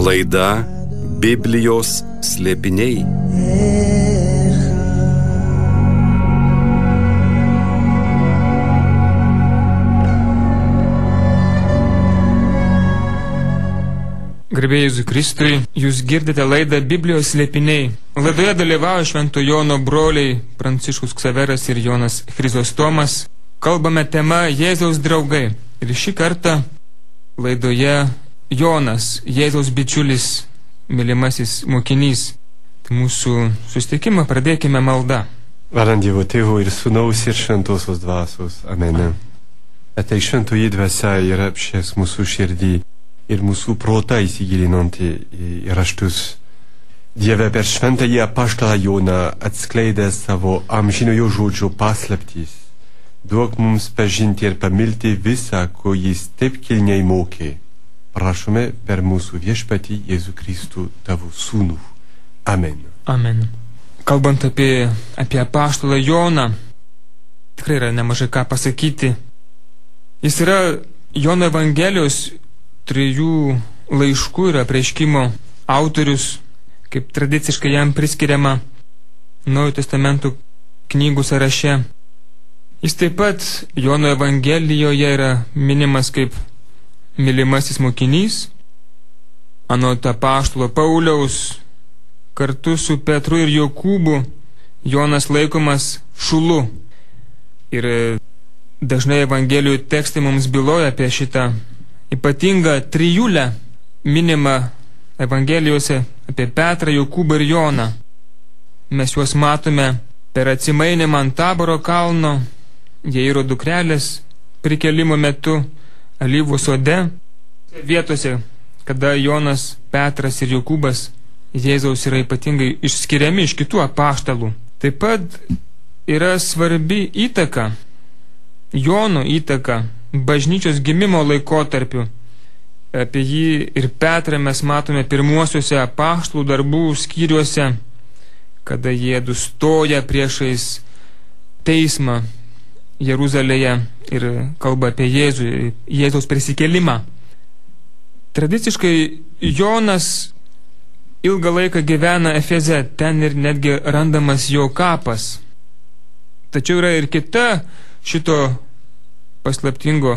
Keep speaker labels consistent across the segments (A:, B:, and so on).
A: Laida Biblijos slėpiniai.
B: Garbė Jėzui Kristui, jūs girdite laidą Biblijos slėpiniai. Laidoje dalyvauja Švento Jono broliai Pranciškus Ksaveras ir Jonas Chrizostomas. Kalbame tema Jėzaus draugai. Ir šį kartą laidoje Jonas, Jėzaus bičiulis, mylimasis mokinys. Tai mūsų susitikimą pradėkime malda.
C: Vardant Dievo Tėvo ir Sūnaus ir Šventosios Dvasios. Amen. Ateik šventoji dvasia ir apšvies mūsų širdį ir mūsų protą įsigilinantį į raštus. Dieve, per šventąjį apaštalą Joną atskleidė savo amžinojo žodžio paslaptys. Duok mums pažinti ir pamilti visą, ko jis taip kilniai mokė. Prašome per mūsų viešpatį Jėzų Kristų, tavo sūnų. Amen.
B: Amen. Kalbant apie apaštalą Joną, tikrai yra nemažai ką pasakyti. Jis yra Jono Evangelijos 3 laiškų ir apreiškimo autorius, kaip tradiciškai jam priskiriama Naujojo testamento knygų sąraše. Jis taip pat Jono Evangelijoje yra minimas kaip mylimasis mokinys. Anot apaštalo Pauliaus, kartu su Petru ir Jokūbu Jonas laikomas šulu. Ir dažnai Evangelijų tekstai mums byloja apie šitą ypatingą trijulę minimą Evangelijose apie Petrą, Jokūbą ir Joną. Mes juos matome per atsimainimą ant Taboro kalno, Jairo dukrelės prikelimo metu, Alyvų sode, vietose, kada Jonas, Petras ir Jokūbas Jėzaus yra ypatingai išskiriami iš kitų apaštalų. Taip pat yra svarbi įtaka, Jono įtaka bažnyčios gimimo laikotarpiu. Apie jį ir Petrą mes matome pirmuosiuose apaštalų darbų skyriuose, kada jie stoja priešais teismą Jeruzalėje ir kalba apie Jėzaus prisikėlimą. Tradiciškai Jonas ilgą laiką gyvena Efeze, ten ir netgi randamas jo kapas. Tačiau yra ir kita šito paslaptingo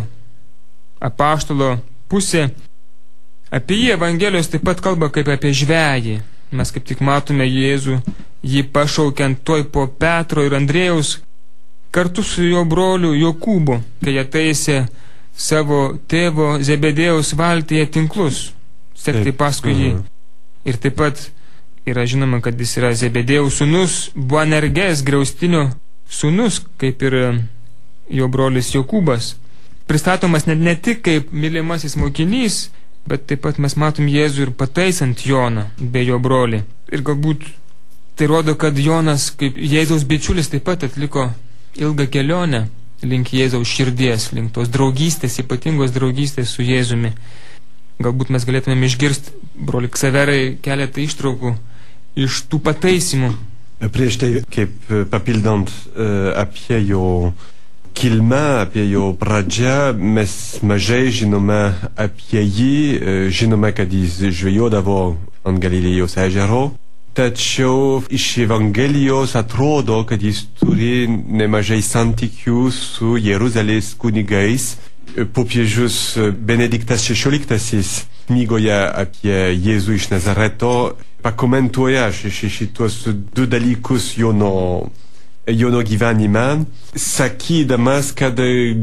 B: apaštalo pusė. Apie jį Evangelijos taip pat kalba kaip apie žvejį. Mes kaip tik matome Jėzų, jį pašaukiant tuoj po Petro ir Andrėjaus, kartu su jo broliu Jokūbu, kai jie taisė savo tėvo Zebedėjaus valtyje tinklus, sekti paskui jį. Ir taip pat yra žinoma, kad jis yra Zebedėjaus sūnus, Boanergės griaustinio sūnus, kaip ir jo brolis Jokūbas. Pristatomas ne tik kaip mylimasis mokinys, bet taip pat mes matom Jėzų ir pataisant Joną bei jo brolį. Ir galbūt tai rodo, kad Jonas kaip Jėzaus bičiulis taip pat atliko ilgą kelionę link Jėzaus širdies, link tos draugystės, ypatingos draugystės su Jėzumi. Galbūt mes galėtume išgirsti, broli Ksaverai, keletą ištraukų iš tų pataisimų.
C: Prieš tai, kaip papildant apie jo kilmę, apie jo pradžią, mes mažai žinome apie jį. Žinome, kad jis žvejodavo ant Galilėjos ežero. Tačiau iš Evangelijos atrodo, kad jis turi nemažai santykių su Jeruzalės kunigais. Popiežius Benediktas XVI knygoje apie Jėzų iš Nazareto pakomentuoja šitos 2 dalykus Jono gyvenime, sakydamas, kad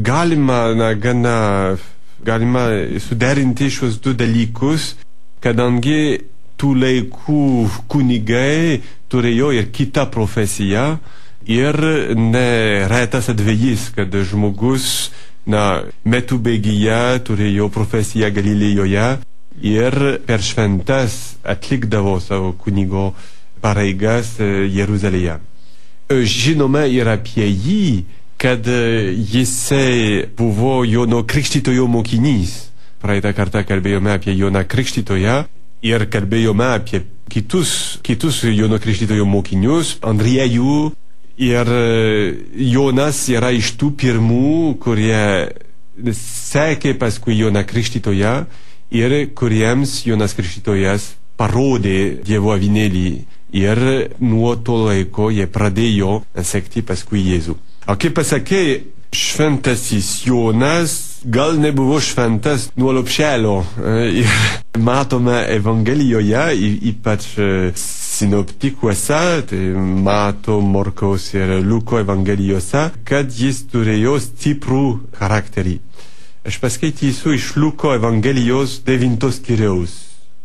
C: galima suderinti šios 2 dalykus, kadangi tų laikų kunigai turėjo ir kitą profesiją ir neretas atvejis, kad žmogus metų bėgyje turėjo profesiją Galilėjoje ir per šventas atlikdavo savo kunigo pareigas Jeruzalėje. Žinome ir apie jį, kad jisai buvo Jono Krikštytojo mokinys. Praeitą kartą kalbėjome apie Joną Krikštytoją ir kalbėjome apie kitus Jono Krikštytojo mokinius, Andriejų. Ir Jonas yra iš tų pirmų, kurie sekė paskui Joną Krikštytoją ir kuriems Jonas Krikštytojas parodė Dievo avinėlį ir nuo to laiko jie pradėjo sekti paskui Jėzų. O kaip pasakė, šventasis Jonas gal nebuvo šventas nuo lopšelio. Ir matome Evangelijoje, ypač sinoptikuose, tai Mato, Morkaus ir Luko Evangelijose, kad jis turėjo stiprų charakterį. Aš paskaitysiu iš Luko Evangelijos 9 skyriaus,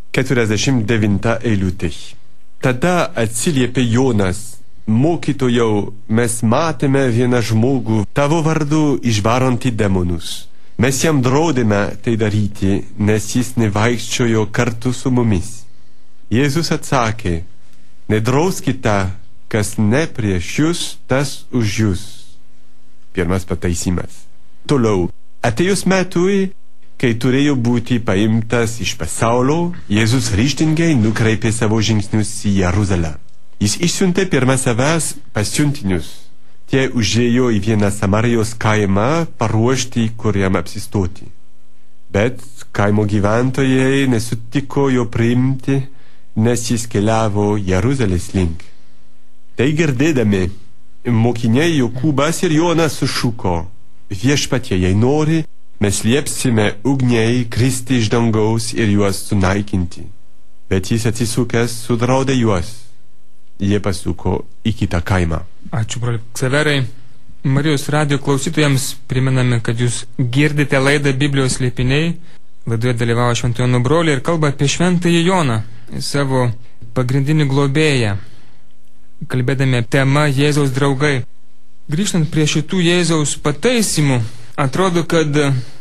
C: 49 eilutė. Tada atsiliepė Jonas: Mokytojau, mes matėme vieną žmogų tavo vardu išvarantį demonus. Mes jam draudėme tai daryti, nes jis nevaikščiojo kartu su mumis. Jėzus atsakė: Nedrauskite, kas ne prieš jūs, tas už jūs. Pirmas pataisimas. Toliau, atėjus metui, kai turėjo būti paimtas iš pasaulio, Jėzus ryžtingai nukreipė savo žingsnius į Jeruzalę. Jis išsiuntė pirmą savęs pasiuntinius. Tie užėjo į vieną Samarijos kaimą paruošti, kur jam apsistoti. Bet kaimo gyventojai nesutiko jo priimti, nes jis keliavo Jeruzalės link. Tai girdėdami, mokiniai Jokūbas ir Jonas sušuko: Viešpatie, jei nori, mes liepsime ugniai kristi iš dangaus ir juos sunaikinti. Bet jis atsisukęs sudraudė juos. Jie pasuko į kitą kaimą.
B: Ačiū, broli Ksaverai. Marijos radio klausytojams priminame, kad jūs girdite laidą Biblijos slėpiniai. Laidoje dalyvavo Švento Jono broliai ir kalba apie Šventąjį Joną, savo pagrindinį globėją, kalbėdami temą Jėzaus draugai. Grįžtant prie šitų Jėzaus pataisimų, atrodo, kad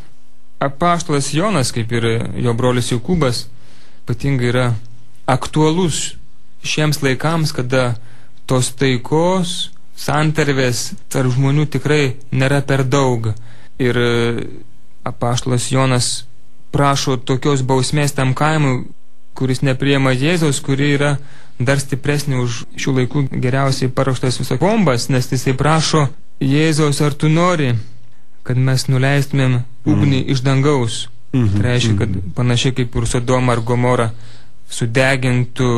B: apaštalas Jonas, kaip ir jo brolis Jokūbas, ypatingai yra aktualus šiems laikams, kada tos taikos, santarvės tarp žmonių tikrai nėra per daug. Ir apaštalas Jonas prašo tokios bausmės tam kaimui, kuris nepriima Jėzaus, kuri yra dar stipresnė už šių laikų geriausiai paruoštas viso bombas, nes jisai prašo: Jėzaus, ar tu nori, kad mes nuleistumėm ugnį iš dangaus? Tai reiškia, kad panašiai kaip ir Sodoma ar Gomora sudegintų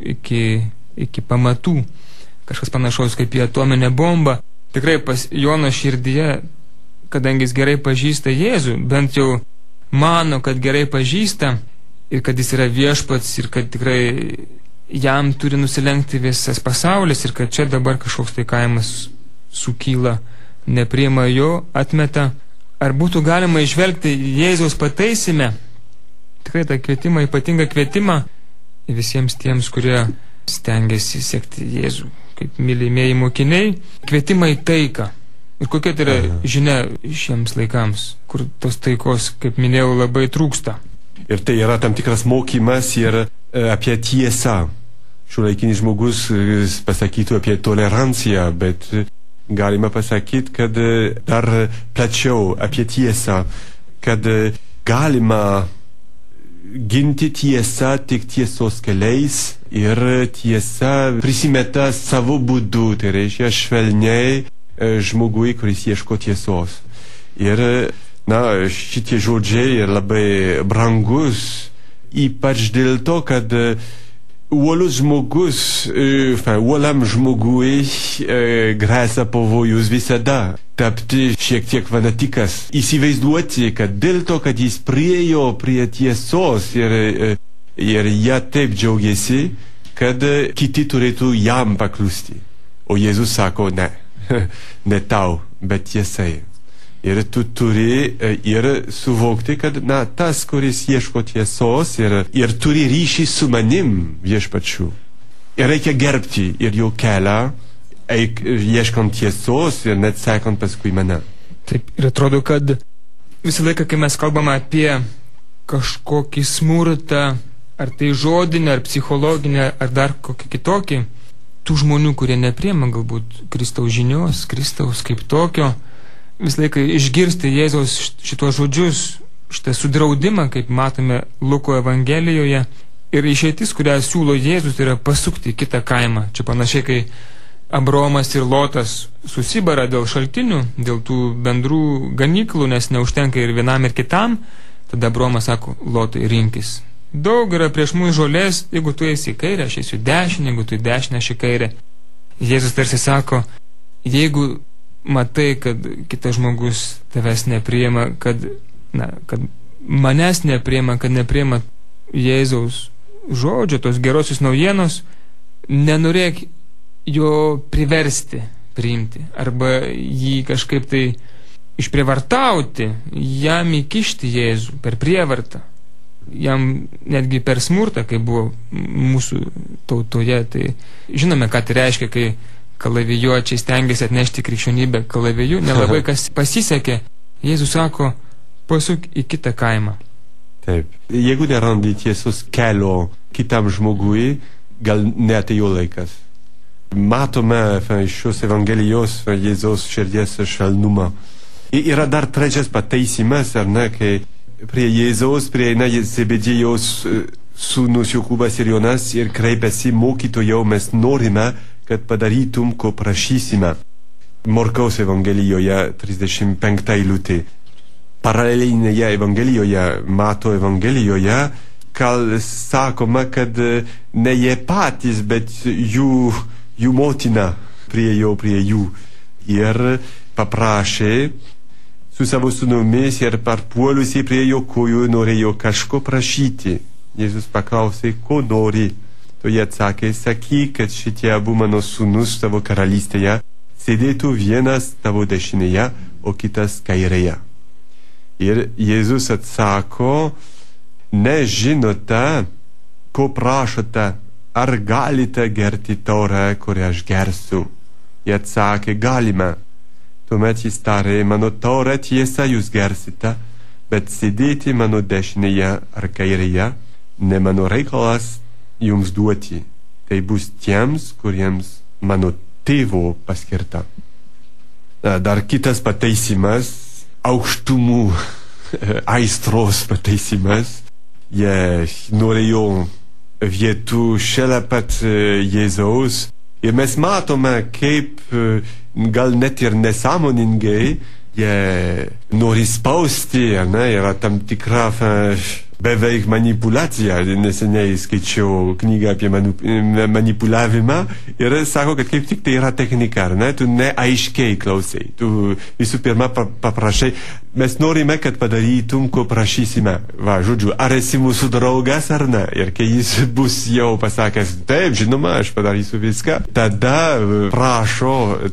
B: iki pamatų. Kažkas panašaus kaip į atominę bombą. Tikrai pas Jono širdyje, kadangi jis gerai pažįsta Jėzų, bent jau mano, kad gerai pažįsta ir kad jis yra viešpats ir kad tikrai jam turi nusilenkti visas pasaulis ir kad čia dabar kažkoks tai kaimas sukyla, nepriima jo, atmeta. Ar būtų galima išvelgti Jėzaus pataisime tikrai tą kvietimą, ypatingą kvietimą visiems tiems, kurie stengiasi sekti Jėzų kaip mylimieji mokiniai, kvietimą į taiką. Ir kokia tai yra žinia šiems laikams, kur tos taikos, kaip minėjau, labai trūksta.
C: Ir tai yra tam tikras mokymas ir apie tiesą. Šiuolaikinis žmogus pasakytų apie toleranciją, bet galima pasakyti, kad dar plačiau apie tiesą, kad galima ginti tiesą tik tiesos keliais ir tiesa prisimeta savo būdu, tai reiškia švelniai žmogui, kuris ieško tiesos. Ir šitie žodžiai yra labai brangus, ypač dėl to, kad uolus žmogus, uolam žmogui gresia pavojus visada tapti šiek tiek fanatikas. Įsivaizduoti, kad dėl to, kad jis priėjo prie tiesos ir ją taip džiaugiasi, kad kiti turėtų jam paklusti. O Jėzus sako: ne tau, bet tiesai. Ir tu turi ir suvokti, kad tas, kuris ieško tiesos ir turi ryšį su manim viešpačiu. Ir reikia gerbti ir jo kelią, ieškant tiesos ir net sekant paskui mane.
B: Taip, ir atrodo, kad visą laiką, kai mes kalbame apie kažkokį smurtą, ar tai žodinę, ar psichologinę, ar dar kokį kitokį, tų žmonių, kurie nepriema galbūt Kristaus žinios, Kristaus kaip tokio, visą laiką išgirsti Jėzaus šitos žodžius, šitą sudraudimą, kaip matome Luko Evangelijoje, ir išeitis, kurią siūlo Jėzus, yra pasukti į kitą kaimą. Čia panašiai, kai Abraomas ir Lotas susibara dėl šaltinių, dėl tų bendrų ganyklų, nes neužtenka ir vienam ir kitam, tada Abraomas sako, Lotai, rinkis. Daug yra prieš mus žolės, jeigu tu eisi į kairę, aš eisiu į dešinę, jeigu tu į dešinę, aš į kairę. Jėzus tarsi sako, jeigu matai, kad kitas žmogus tavęs nepriima, kad manęs nepriima, kad nepriima Jėzaus žodžio, tos gerosios naujienos, nenorėk jo priversti priimti, arba jį kažkaip tai išprievartauti, jam įkišti Jėzų per prievartą, jam netgi per smurtą, kai buvo mūsų tautoje. Tai žinome, ką tai reiškia, kai kalavijuočiai stengiasi atnešti krikščionybę kalaviju, nelabai kas pasisekė. Jėzus sako, pasuk į kitą kaimą.
C: Taip. Jeigu nerandi tiesos kelio kitam žmogui, gal neatėjo laikas. Matome iš šios evangelijos Jėzaus širdies švelnumą. Yra dar trečias pataisimas, ar ne, kai prie Jėzaus prieina Zebediejaus sūnus Jokūbas ir Jonas ir kreipiasi, mokytojau, mes norime, kad padarytum, ko prašysime. Morkaus evangelijoje 35 eilutė. Paralelinėje evangelijoje, Mato evangelijoje, sakoma, kad ne jie patys, bet jų motina priėjo prie jų ir paprašė su savo sūnumis ir parpuolusiai prie jo kojų norėjo kažko prašyti. Jėzus paklausė, ko nori. To jie atsakė, sakyk, kad šitie abu mano sūnus tavo karalystėje sėdėtų vienas tavo dešinėje, o kitas kairėje. Ir Jėzus atsako, nežinote, ko prašote, ar galite gerti taurę, kurią aš gersiu? Jie atsakė, galime. Tuomet jis tarė, mano taurę tiesa jūs gersite, bet sėdėti mano dešinėje ar kairėje, ne mano reikalas jums duoti. Tai bus tiems, kuriems mano tėvo paskirta. Dar kitas pataisimas, aukštumų aistros pataisimas. Jie norėjo vietų šalia pat Jėzaus. Ir mes matome, kaip gal net ir nesąmoningai jie nori spausti, ne, yra tam tikra beveik manipulacija. Neseniai skaičiau knygą apie manipuliavimą ir sako, kad kaip tik tai yra technika, ne, tu neaiškiai klausai. Tu visų pirma paprašai, mes norime, kad padarytum, ko prašysime. Va, žodžiu, ar esi mūsų draugas ar ne? Ir kai jis bus jau pasakęs, taip, žinoma, aš padarysiu viską, tada prašo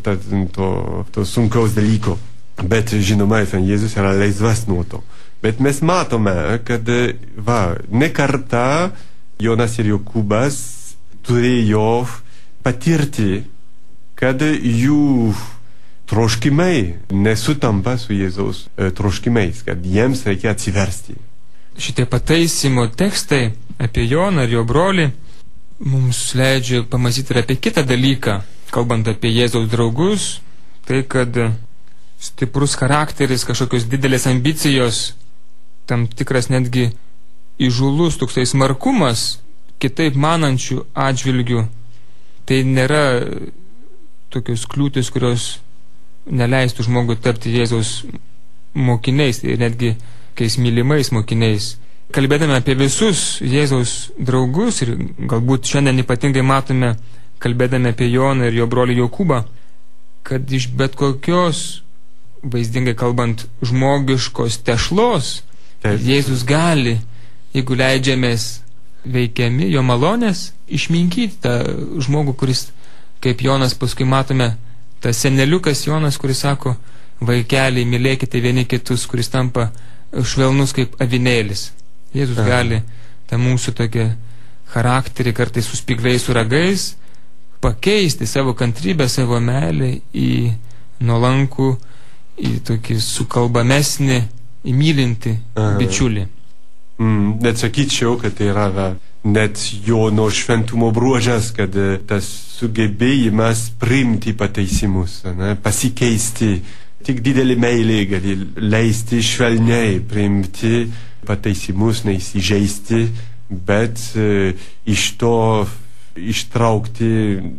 C: to sunkaus dalyko. Bet, žinoma, Jėzus yra laisvas nuo to. Bet mes matome, kad ne kartą Jonas ir Jokūbas turėjo patirti, kad jų troškimai nesutampa su Jėzaus troškimais, kad jiems reikia atsiversti.
B: Šitie pataisimo tekstai apie Joną ir jo brolį mums leidžia pamąstyti ir apie kitą dalyką, kalbant apie Jėzaus draugus, tai kad stiprus charakteris, kažkokios didelės ambicijos, tam tikras netgi įžūlus toksai smarkumas kitaip manančių atžvilgių, tai nėra tokios kliūtis, kurios neleistų žmogui tapti Jėzaus mokiniais ir netgi kiais mylimais mokiniais. Kalbėdami apie visus Jėzaus draugus ir galbūt šiandien ypatingai matome, kalbėdami apie Joną ir jo brolį Jokūbą, kad iš bet kokios, vaizdingai kalbant, žmogiškos tešlos Jėzus gali, jeigu leidžiamės veikiami jo malonės, išminkyti tą žmogų, kuris, kaip Jonas, paskui matome, tas seneliukas Jonas, kuris sako, vaikeliai, mylėkite vieni kitus, kuris tampa švelnus kaip avinėlis. Jėzus gali tą mūsų tokią charakterį, kartais su spygliais, su ragais, pakeisti savo kantrybę, savo meilę į nuolankų, į tokį sukalbamesnį, įmylinti bičiulį.
C: Net sakyčiau, kad tai yra net Jono šventumo bruožas, kad tas sugebėjimas priimti pataisimus, pasikeisti. Tik didelį meilį gali leisti švelniai priimti pataisimus, neįsižeisti, bet iš to ištraukti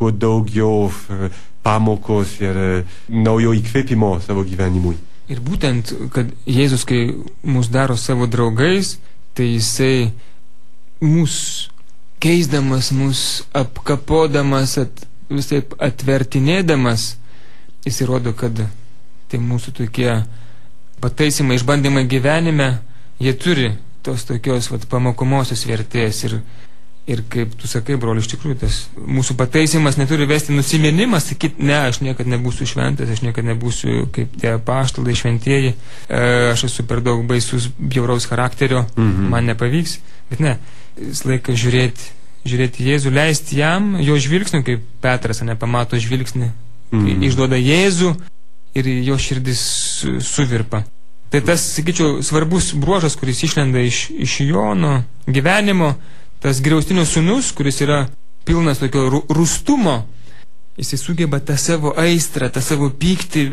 C: kuo daugiau pamokos ir naujo įkvėpimo savo gyvenimui.
B: Ir būtent, kad Jėzus, kai mus daro savo draugais, tai jisai mus keisdamas, mus apkapodamas, visai atvertinėdamas, jis įrodo, kad tai mūsų tokie pataisimai, išbandymai gyvenime, jie turi tos tokios pamokomosios vertės. Ir kaip tu sakai, broli, iš tikrųjų, tas mūsų pataisimas neturi vesti nusiminimą, sakyti, ne, aš niekada nebūsiu šventas, aš niekada nebūsiu kaip tie apaštalai šventieji, aš esu per daug baisus, bjauraus charakterio, man nepavyks. Bet ne, vis laiką žiūrėti Jėzų, leisti jam, jo žvilgsnių, kaip Petras, pamato žvilgsnį, išduoda Jėzų ir jo širdis suvirpa. Tai tas, sakyčiau, svarbus bruožas, kuris išlenda iš Jono gyvenimo, tas griaustinio sūnus, kuris yra pilnas tokio rūstumo, jisai sugeba tą savo aistrą, tą savo pyktį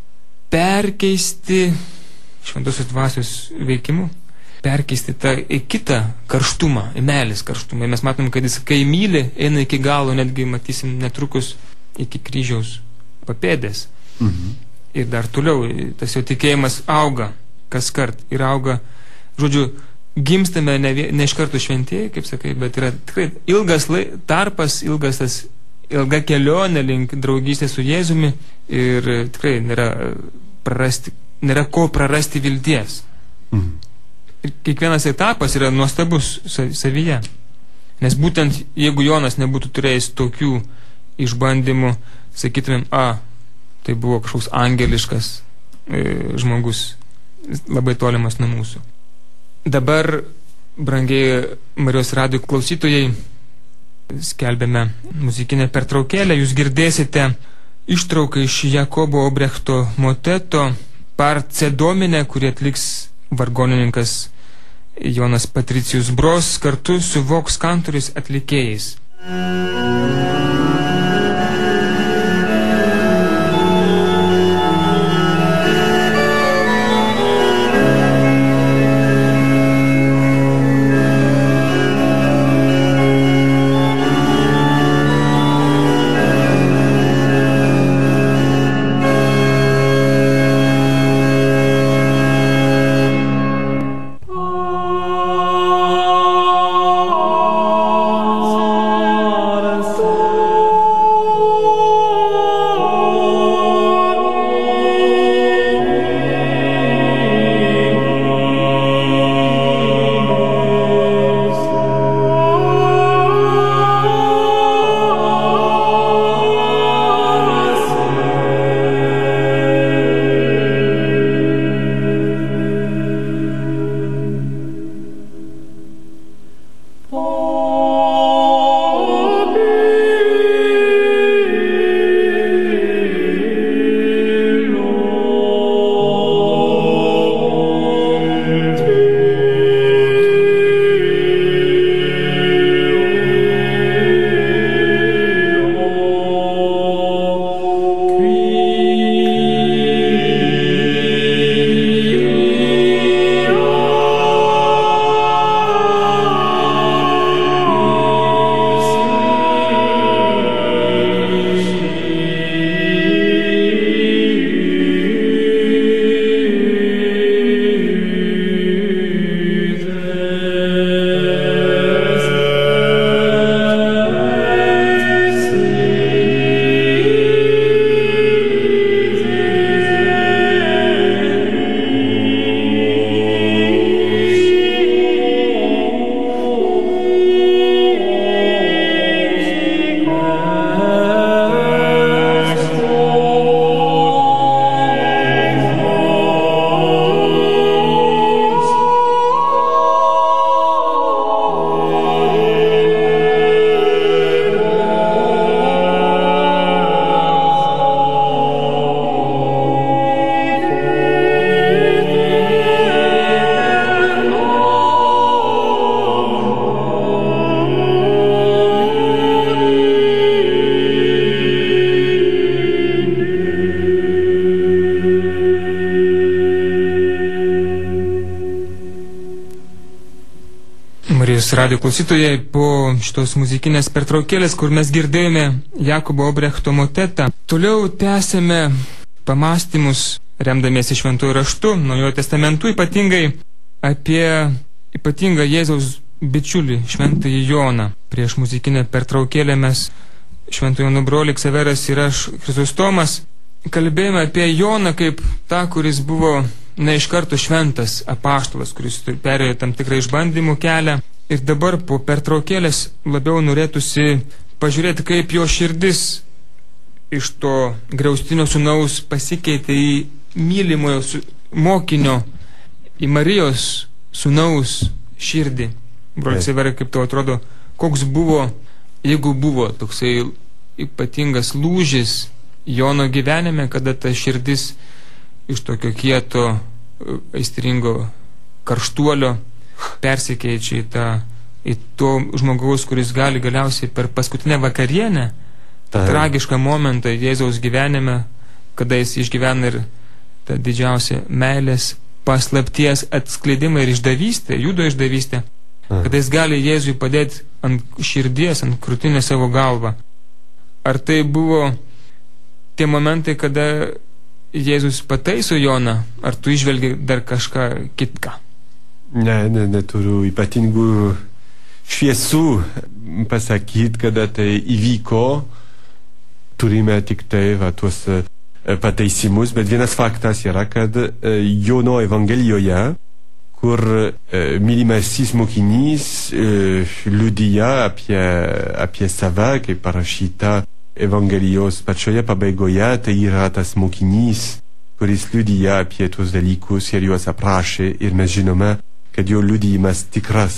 B: perkeisti šventosios dvasios veikimu, perkeisti tą į kitą karštumą, į meilės karštumą. Ir mes matom, kad jis, kai myli, eina iki galo, netgi matysim netrukus iki kryžiaus papėdės. Ir dar toliau tas jo tikėjimas auga kas kart ir auga, žodžiu, gimstame ne iš karto šventieji, kaip sakai, bet yra tikrai ilgas tarpas, ilga kelionė link draugystės su Jėzumi ir tikrai nėra ko prarasti vilties. Ir kiekvienas etapas yra nuostabus savyje. Nes būtent jeigu Jonas nebūtų turėjęs tokių išbandymų, sakytumėm, tai buvo kažkoks angeliškas žmogus, labai tolimas nuo mūsų. Dabar, brangiai Marijos radijo klausytojai, skelbėme muzikinę pertraukėlę. Jūs girdėsite ištrauką iš Jakobo Obrechto moteto Parce Domine, kurį atliks vargonininkas Jonas Patricijus Bros kartu su Vox Kantoris atlikėjais. Marijos radijo klausytojai, po šitos muzikinės pertraukėlės, kur mes girdėjome Jakobo Obrechto motetą, toliau tęsėme pamastymus, remdamiesi Šventuoju raštu, Naujojo testamentu, ypatingai apie ypatingą Jėzaus bičiulį, Šventąjį Joną. Prieš muzikinę pertraukėlę mes, Šventojo Jono broliai Ksaveras ir aš, Chrizostomas, kalbėjome apie Joną kaip tą, kuris buvo iš karto šventas apaštalas, kuris perėjo tam tikrą išbandymų kelią. Ir dabar po pertraukėlės labiau norėtųsi pažiūrėti, kaip jo širdis iš to griaustinio sūnaus pasikeitė į mylimojo mokinio, į Marijos sūnaus širdį. Broliai Ksaverai, kaip tau atrodo, koks buvo, jeigu buvo toksai ypatingas lūžis Jono gyvenime, kada ta širdis iš tokio kieto, aistringo karštuolio persikeičia į to žmogaus, kuris gali galiausiai per paskutinę vakarienę, tą tragišką momentą Jėzaus gyvenime, kada jis išgyvena ir tą didžiausią meilės paslapties atskleidimą ir išdavystę, Judo išdavystę, kada jis gali Jėzui padėti ant širdies, ant krūtinės savo galvą. Ar tai buvo tie momentai, kada Jėzus pataiso Joną, ar tu išvelgi dar kažką kitką?
C: Neturiu ypatingų šviesų pasakyti, kada tai įvyko. Turime tik tai tuos pataisimus, bet vienas faktas yra, kad Jono Evangelijoje, kur mylimasis mokinys liudija apie save, kaip parašyta Evangelijos pačioje pabaigoje, tai yra tas mokinys, kuris liudija apie tuos dalykus ir juos aprašė, ir mes žinome, kad jo liudijimas tikras.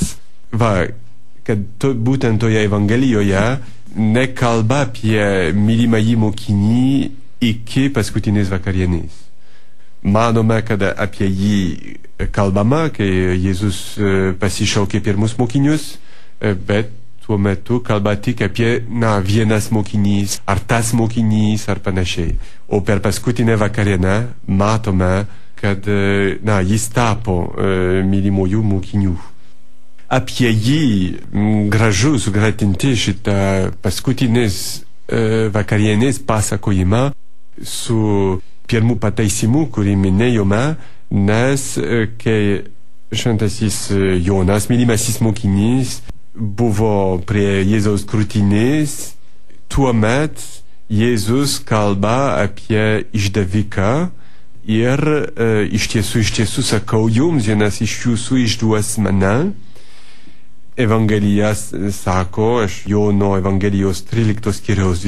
C: Kad būtent toje Evangelijoje nekalba apie mylimąjį mokinį iki paskutinės vakarienės. Manome, kad apie jį kalbama, kai Jėzus pasišaukė pirmus mokinius, bet tuo metu kalba tik apie vienas mokinys, ar tas mokinys, ar panašiai. O per paskutinę vakarienę matome, kad jis tapo mylimųjų mokinių. Apie jį gražu sugratinti šitą paskutinės vakarienės pasakojimą su pirmu pataisimu, kurį minėjome, nes kai šventasis Jonas, mylimasis mokinys, buvo prie Jėzaus krūtinės, tuomet Jėzus kalba apie išdaviką ir iš tiesų sakau jums, vienas iš jūsų išduos mane. Evangelija sako, Jono Evangelijos 13 skyriaus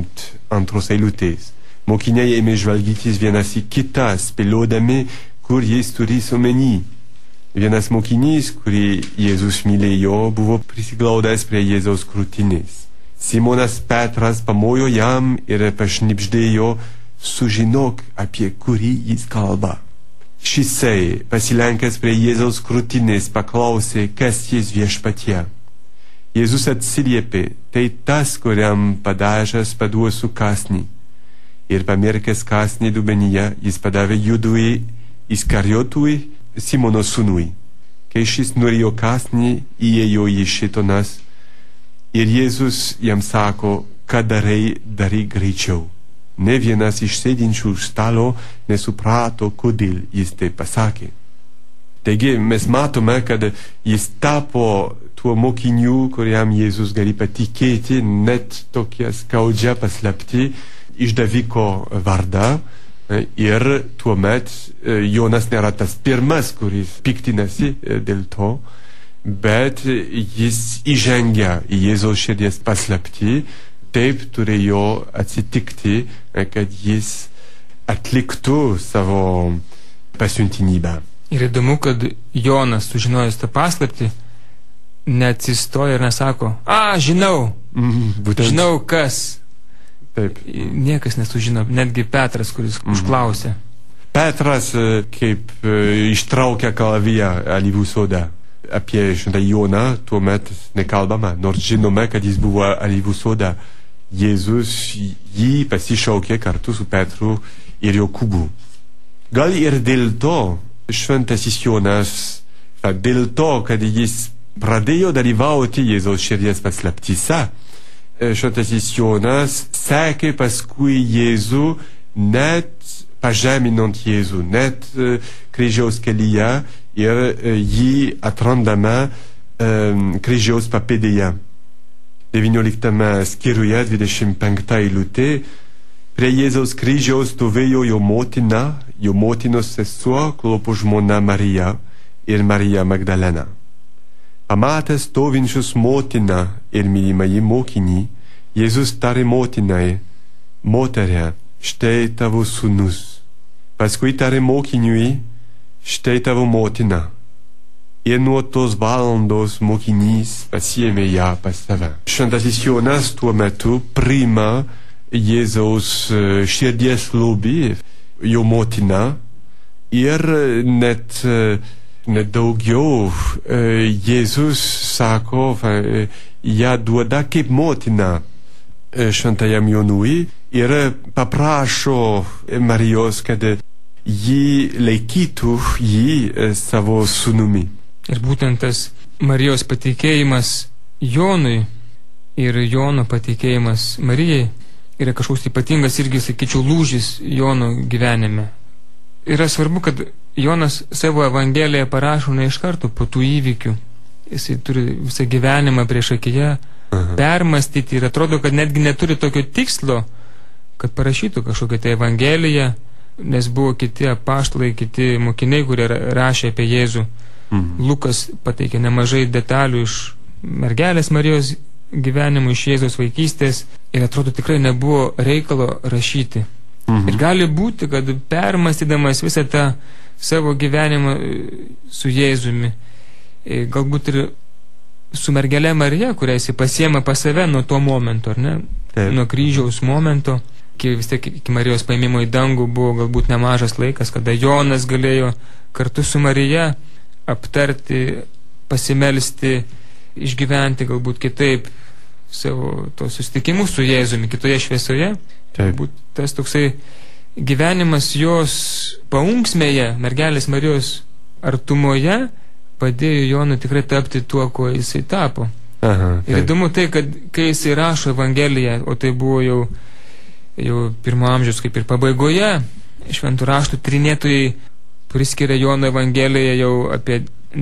C: 22 eilutės. Mokiniai ėmė žvalgytis vienas į kitą, spėliodami, kur jis turės omeny. Vienas mokinys, kurį Jėzus mylėjo, buvo prisiglaudęs prie Jėzaus krūtinės. Simonas Petras pamojo jam ir pašnibždėjo, sužinok, apie kurį jis kalba. Šisai, pasilenkęs prie Jėzaus krūtinės, paklausė, kas jis viešpatie. Jėzus atsiliepė, tai tas, kuriam padažęs paduosiu kąsnį. Ir pamirkęs kąsnį dubenyje, jis padavė Judui Iskariotui, Simono sūnui. Kai šis norėjo kąsnį, įėjo į šėtonas ir Jėzus jam sako, ką darai greičiau. Ne vienas iš sėdinčių už stalo nesuprato, kodėl jis tai pasakė. Taigi mes matome, kad jis tapo tuo mokiniu, kuriam Jėzus gali patikėti net tokia skaudžia paslapti išdaviko vardą. Ir tuomet Jonas nėra tas pirmas, kuris piktinasi dėl to, bet jis įžengia į Jėzaus širdies paslaptį. Taip turėjo atsitikti, kad jis atliktų savo pasiuntinybę.
B: Ir įdomu, kad Jonas, sužinojęs tą paslaptį, neatsistoja ir nesako, žinau, žinau kas.
C: Taip.
B: Niekas nesužino, netgi Petras, kuris užklausė.
C: Petras kaip ištraukia kalaviją alyvų sodą. Apie šventą Joną tuomet nekalbama, nors žinome, kad jis buvo alyvų soda. Jėzus jį pasišaukė kartu su Petru ir Jokūbu. Gal ir dėl to šventasis Jonas, dėl to, kad jis pradėjo dalyvauti Jėzaus širdies paslaptyse. Šventasis Jonas sekė paskui Jėzų, net pažeminant Jėzų, net kryžiaus kelyje ir jį atrandame kryžiaus papėdėje. 19 skyriuje 25 eilutė. Prie Jėzaus kryžiaus stovėjo jo motina, jo motinos sesuo, Klopo žmona Marija ir Marija Magdalena. Pamatęs stovinčius motiną ir mylimąjį mokinį, Jėzus tarė motinai: Moterie, štai tavo sūnus. Paskui tarė mokiniui: Štai tavo motina. Ir nuo tos valandos mokinys pasiėmė ją pas save. Šventasis Jonas tuo metu priima Jėzaus širdies lobį, jo motina, ir net daugiau Jėzus sako, ją duoda kaip motina šventajam Jonui ir paprašo Marijos, kad jį laikytų jį savo sūnumi.
B: Ir būtent tas Marijos patikėjimas Jonui ir Jono patikėjimas Marijai yra kažkoks ypatingas irgi, sakyčiau, lūžis Jono gyvenime. Yra svarbu, kad Jonas savo Evangeliją parašo ne iš karto po tų įvykių. Jisai turi visą gyvenimą prieš akiją permastyti ir atrodo, kad netgi neturi tokio tikslo, kad parašytų kažkokią tai Evangeliją, nes buvo kiti apaštalai, kiti mokiniai, kurie rašė apie Jėzų. Lukas pateikė nemažai detalių iš mergelės Marijos gyvenimų, iš Jėzaus vaikystės, ir atrodo tikrai nebuvo reikalo rašyti. Ir gali būti, kad permastydamas visą tą savo gyvenimą su Jėzumi, galbūt ir su mergelė Marija, kurią jis pasiėmė pas save nuo to momento, ar ne? Nuo kryžiaus momento, vis tiek iki Marijos paėmimo į dangų buvo galbūt nemažas laikas, kada Jonas galėjo kartu su Marija aptarti, pasimelsti, išgyventi galbūt kitaip savo tos susitikimus su Jėzumi kitoje šviesoje. Galbūt tas toksai gyvenimas jos paunksmėje, mergelės Marijos artumoje, padėjo Jonui tikrai tapti tuo, kuo jisai tapo. Ir įdomu tai, kad kai jisai rašo Evangeliją, o tai buvo jau pirmo amžiaus kaip ir pabaigoje, šventų raštų tyrinėtojai priskiria Jono Evangeliją jau apie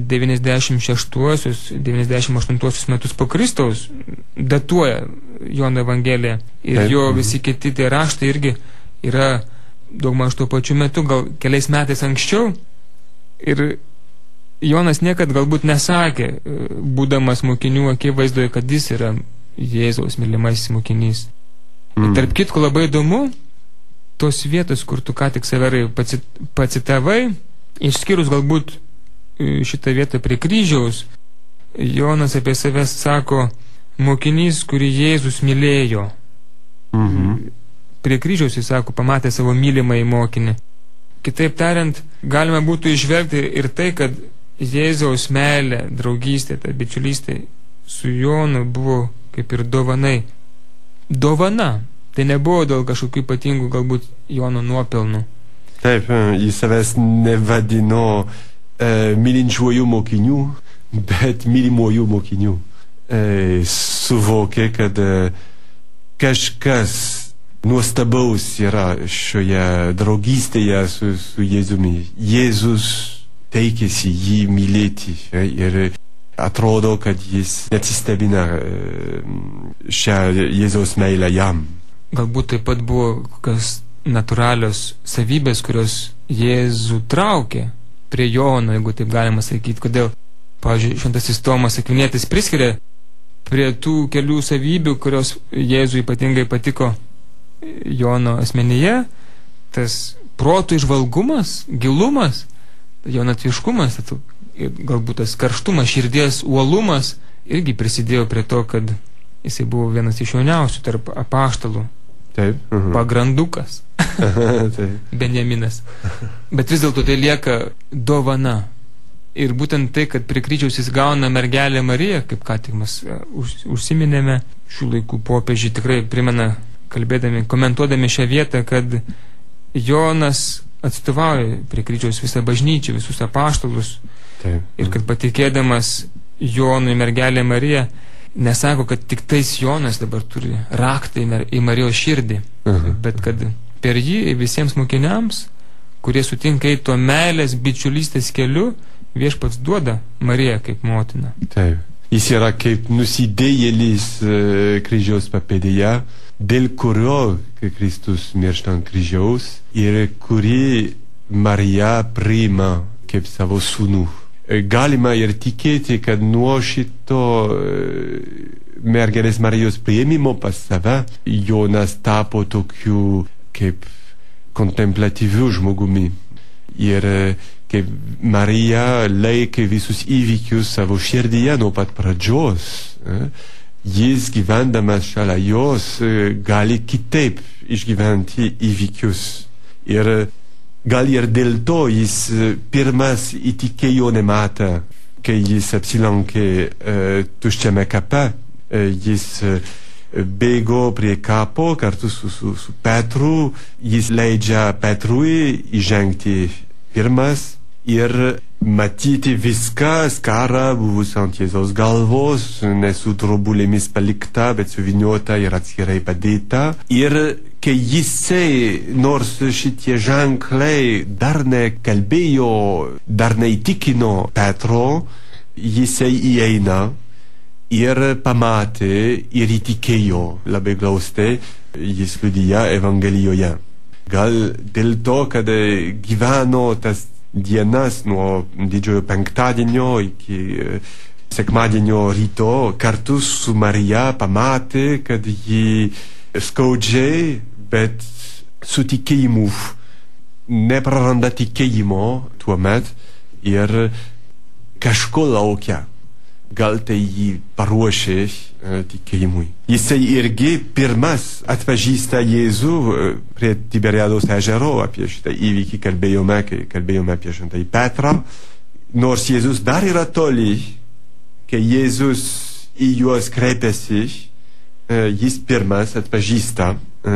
B: 96-98 metus po Kristaus, datuoja Jono Evangeliją. Ir jo visi kiti tie raštai irgi yra daugmaž tuo pačiu metu, gal keliais metais anksčiau. Ir Jonas niekad galbūt nesakė, būdamas mokinių akivaizdoje, kad jis yra Jėzaus mylimasis mokinys. Tarp kitko labai įdomu, tos vietos, kur tu ką tik Severai pacitavai, išskyrus galbūt šitą vietą prie kryžiaus, Jonas apie save sako mokinys, kurį Jėzus mylėjo. Prie kryžiaus jis sako, pamatė savo mylimąjį mokinį. Kitaip tariant, galima būtų išvelgti ir tai, kad Jėzaus meilė, draugystė, ta bičiulystė su Jonu buvo kaip ir dovanai. Dovana. Tai nebuvo dėl kažkokių ypatingų galbūt Jono nuopelnų.
C: Taip, jis savęs nevadino mylinčiuoju mokiniu, bet mylimojų mokinių. Suvokė, kad kažkas nuostabaus yra šioje draugystėje su Jėzumi. Jėzus teikėsi jį mylėti ir atrodo, kad jis neatsistebina šią Jėzaus meilę jam.
B: Galbūt taip pat buvo kokios natūralios savybės, kurios Jėzų traukė prie Jono, jeigu taip galima sakyti. Kodėl, pavyzdžiui, šventasis Tomas Akvinietis priskiria prie tų kelių savybių, kurios Jėzui ypatingai patiko Jono asmenyje, tas protų išvalgumas, gilumas, jaunatviškumas, galbūt tas karštumas, širdies uolumas irgi prisidėjo prie to, kad jisai buvo vienas iš jauniausių tarp apaštalų.
C: Taip.
B: Pagrandukas. Benjaminas. Bet vis dėlto tai lieka dovana. Ir būtent tai, kad prie kryžiaus jis gauna mergelę Mariją, kaip ką tik mes užsiminėme, šių laikų popiežiai tikrai primena, kalbėdami, komentuodami šią vietą, kad Jonas atstovauja prie kryžiaus visą bažnyčią, visus apaštalus.
C: Taip.
B: Ir kad patikėdamas Jonui mergelė Marija nesako, kad tik tais Jonas dabar turi raktą į Marijos širdį, bet kad per jį visiems mokiniams, kurie sutinka į to meilės bičiulystės keliu, Viešpats duoda Mariją kaip motiną.
C: Taip. Jis yra kaip nusidėjėlis kryžiaus papėdėje, dėl kurio Kristus miršta ant kryžiaus ir kurį Marija priima kaip savo sūnų. Galima ir tikėti, kad nuo šito mergelės Marijos priėmimo pas save Jonas tapo tokiu kaip kontemplatyviu žmogumi. Ir kaip Marija laikė visus įvykius savo širdyje nuo pat pradžios, jis gyvendamas šalia jos gali kitaip išgyventi įvykius. Ir gal ir dėl to jis pirmas įtikėjo nematą, kai jis apsilankė tuščiame kape. Jis bėgo prie kapo kartu su Petru, jis leidžia Petrui įžengti pirmas ir matyti viską, skarą buvusią ant Jėzaus galvos, ne su drobulėmis palikta, bet suvyniota ir atskirai padėta. Ir kai jisai, nors šitie ženklai dar nekalbėjo, dar neįtikino Petro, jisai įeina ir pamatė ir įtikėjo labai glaustai, jis liudija Evangelijoje. Gal dėl to, kad gyveno tas dienas nuo didžiojo penktadienio iki sekmadienio ryto kartu su Marija, pamatė, kad ji skaudžiai, bet su tikėjimu nepraranda tikėjimo tuomet ir kažko laukia. Gal tai jį paruošė tikėjimui. Jisai irgi pirmas atpažįsta Jėzų prie Tiberiados ežero. Apie šitą įvykį kalbėjome, kai kalbėjome apie šventąjį Petrą. Nors Jėzus dar yra toli, kai Jėzus į juos kreipiasi, jis pirmas atpažįsta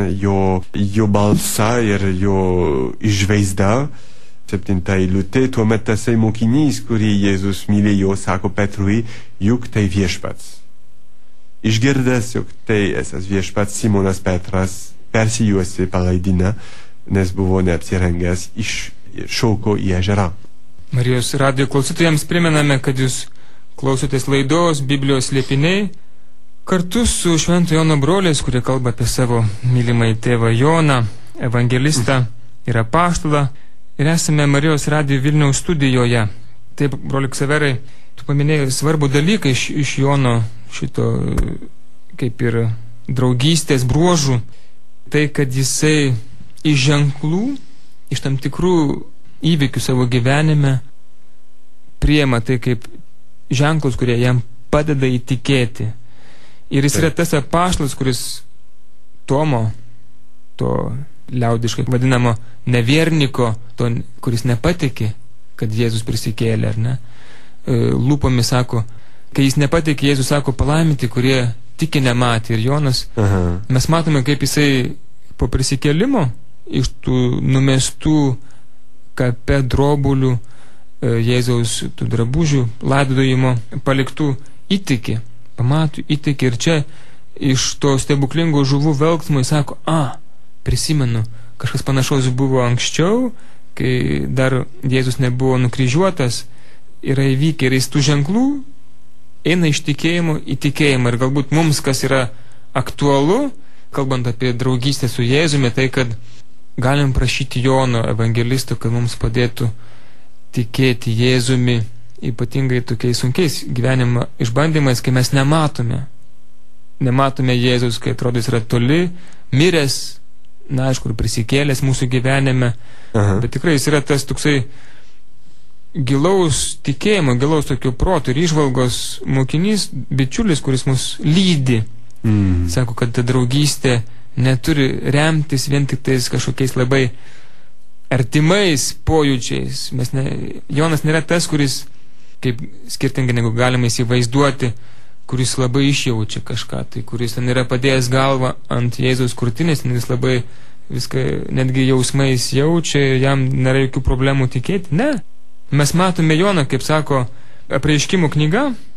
C: jo balsą ir jo išvaizdą. 7 eilutė, tuomet tasai mokinys, kurį Jėzus mylėjo, sako Petrui, juk tai Viešpats. Išgirdęs, jog tai esas Viešpats, Simonas Petras persijuosi palaidiną, nes buvo neapsirengęs, iššoko į ežerą.
B: Marijos radijo klausytojams primename, kad jūs klausotės laidos Biblijos slėpiniai kartu su Švento Jono broliais, kurie kalba apie savo mylimąjį tėvą Joną, evangelistą ir apaštalą. Ir esame Marijos radijo Vilniaus studijoje. Taip, broli Ksaverai, tu paminėjai svarbų dalyką iš Jono šito kaip ir draugystės bruožų. Tai, kad jisai iš ženklų, iš tam tikrų įvykių savo gyvenime priema tai kaip ženklus, kurie jam padeda įtikėti. Ir jis yra tas apaštalas, kuris Tomo, to liaudiškai vadinamo nevierniko, to, kuris nepatikė, kad Jėzus prisikėlė, ar ne? Lūpomis sako, kai jis nepatikė, Jėzus sako, palaiminti, kurie tiki nematė. Ir Jonas, mes matome, kaip jisai po prisikėlimo iš tų numestų kape drobulių Jėzaus tų drabužių laidojimo paliktų įtikė, pamatų įtikė. Ir čia iš to stebuklingo žuvų velksmo jis sako, prisimenu, kažkas panašaus buvo anksčiau, kai dar Jėzus nebuvo nukryžiuotas, yra įvykę ir jis tų ženklų eina iš tikėjimo į tikėjimą. Ir galbūt mums, kas yra aktualu, kalbant apie draugystę su Jėzumi, tai kad galim prašyti Jono evangelisto, kad mums padėtų tikėti Jėzumi, ypatingai tokiais sunkiais gyvenimo išbandymais, kai mes nematome Jėzus, kai atrodo jis yra toli, miręs, na, aišku, prisikėlęs mūsų gyvenime, bet tikrai jis yra tas toksai gilaus tikėjimo, gilaus tokio proto ir įžvalgos mokinys, bičiulis, kuris mus lydi. Sako, kad ta draugystė neturi remtis vien tik tais kažkokiais labai artimais pojūčiais. Jonas nėra tas, kuris, kaip skirtingai negu galima įsivaizduoti, kuris labai išjaučia kažką, tai kuris ten yra padėjęs galvą ant Jėzaus krūtinės, jis labai viską netgi jausmais jaučia, jam nėra jokių problemų tikėti. Ne. Mes matome Joną, kaip sako Apreiškimų knyga,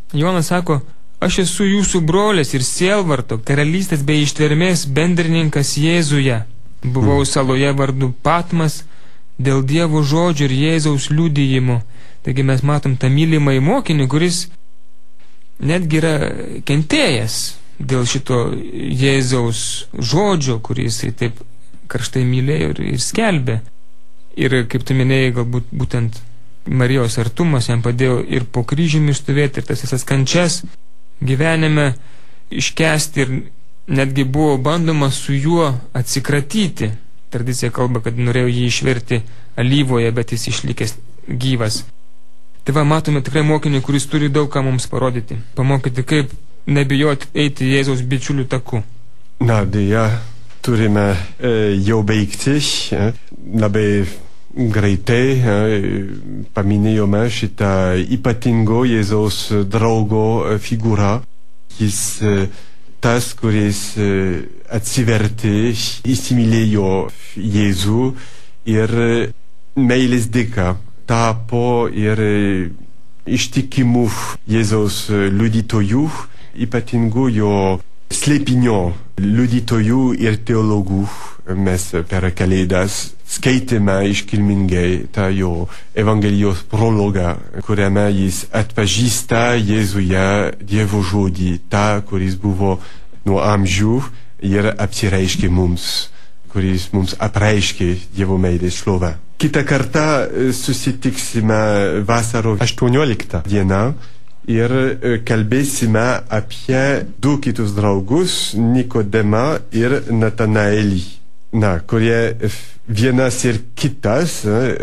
B: Jonas sako, aš esu jūsų brolis ir sielvarto, karalystės bei ištvermės bendrininkas Jėzuje. Buvau saloje vardu Patmas dėl Dievo žodžių ir Jėzaus liudijimų. Taigi mes matom tą mylimąjį mokinį, kuris netgi yra kentėjęs dėl šito Jėzaus žodžio, kurį jisai taip karštai mylėjo ir skelbė. Ir kaip tu minėjai, galbūt būtent Marijos artumas jam padėjo ir po kryžiumi stovėti, ir tas visas kančias gyvenime iškęsti, ir netgi buvo bandoma su juo atsikratyti. Tradicija kalba, kad norėjo jį išverti alyvoje, bet jis išlikęs gyvas. Tai va, matome tikrai mokinį, kuris turi daug ką mums parodyti. Pamokyti, kaip nebijoti eiti Jėzaus bičiulių taku.
C: Na, dėja, turime jau baigti. Labai greitai paminėjome šitą ypatingo Jėzaus draugo figūrą. Jis tas, kuris atsivertė, įsimylėjo Jėzų ir meilės dėka tapo ir ištikimų Jėzaus liudytojų, ypatingų jo slėpinio liudytojų ir teologų. Mes per Kalėdas skaitėme iškilmingai tą jo Evangelijos prologą, kuriame jis atpažįsta Jėzuje Dievo žodį, tą, kuris buvo nuo amžių ir apsireiškė mums, kuris mums apreiškė Dievo meilės šlovę. Kitą kartą susitiksime vasario 18 dieną ir kalbėsime apie du kitus draugus, Nikodemą ir Natanaelį. Na, kurie vienas ir kitas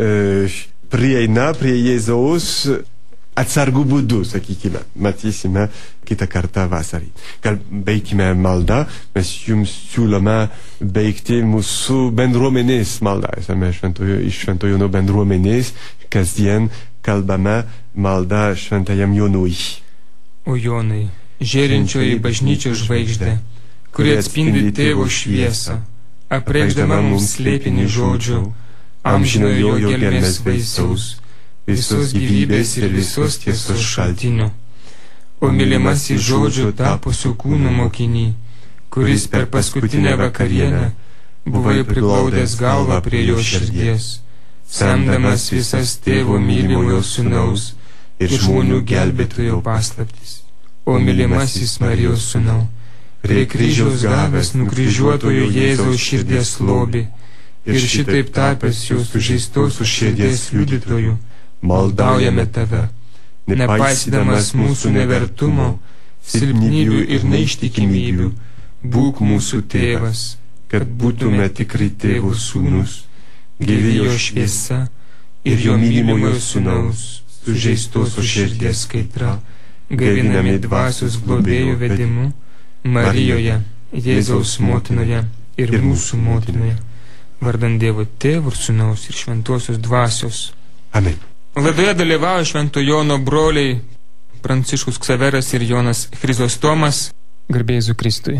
C: prieina prie Jėzaus atsargų būdų, sakykime. Matysime kitą kartą vasarį. Gal baigime maldą, mes jums siūlome baigti mūsų bendruomenės maldą. Esame iš Švento Jono bendruomenės, kasdien kalbame maldą Šventajam Jonui.
B: O Jonai, žėrinčioji bažnyčios žvaigždė, kuri atspindi Tėvo šviesą, apreikšdama mums slėpinį žodžių, amžinojo jo gelmės vaisiaus, visos gyvybės ir visos tiesos šaltinių. O mylimasis žodžių tapusių kūnų mokinį, kuris per paskutinę vakarienę buvai priglaudęs galvą prie jo širdies, semdamas visas Tėvo mylimojo sūnaus ir žmonių gelbėtojo paslaptis. O mylimasis Marijos sūnau, prie kryžiaus gavęs nukryžiuotojo Jėzaus širdies lobį ir šitaip tapęs jo sužeistos širdies liudytojų, maldaujame tave, nepaisydamas mūsų nevertumo, silpnybių ir neištikimybių, būk mūsų tėvas, kad būtume tikri Tėvo sūnus, gyvi jo šviesa ir jo mylimojo sūnaus, sužeistos širdies kaitra, gaivinami dvasios globėjų vedimu, Marijoje, Jėzaus motinoje ir mūsų motinoje, vardan Dievo Tėvo ir Sūnaus ir Šventosios Dvasios.
C: Amen.
B: Laidoje dalyvauja Švento Jono broliai Pranciškus Ksaveras ir Jonas Chrizostomas. Garbė Jėzui Kristui.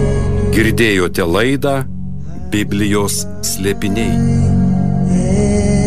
A: Girdėjote laidą Biblijos slėpiniai.